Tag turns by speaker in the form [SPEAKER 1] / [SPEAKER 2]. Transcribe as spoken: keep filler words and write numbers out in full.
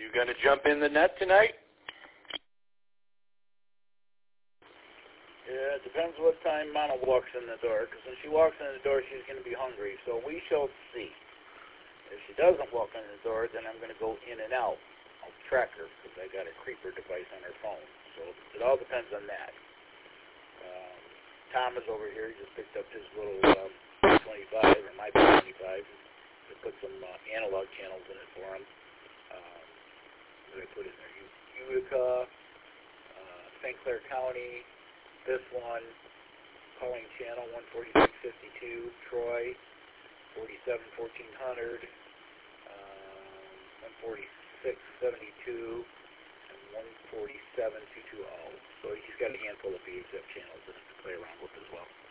[SPEAKER 1] You going to jump in the net tonight?
[SPEAKER 2] Yeah, it depends what time Mama walks in the door, because when she walks in the door, she's going to be hungry, so we shall see. If she doesn't walk in the door, then I'm going to go in and out. I'll track her, because I got a creeper device on her phone, so it all depends on that. Um, Tom is over here. He just picked up his little um, twenty-five, or my twenty-five, to put some uh, analog channels in it for him. Um, what did I put in there? Utica, uh, Saint Clair County, this one, calling channel one forty-six fifty-two, Troy, forty-seven fourteen hundred, um, one forty-six seventy-two, and one forty-seven two twenty. So he's got a handful of V H F channels that he can play around with as well.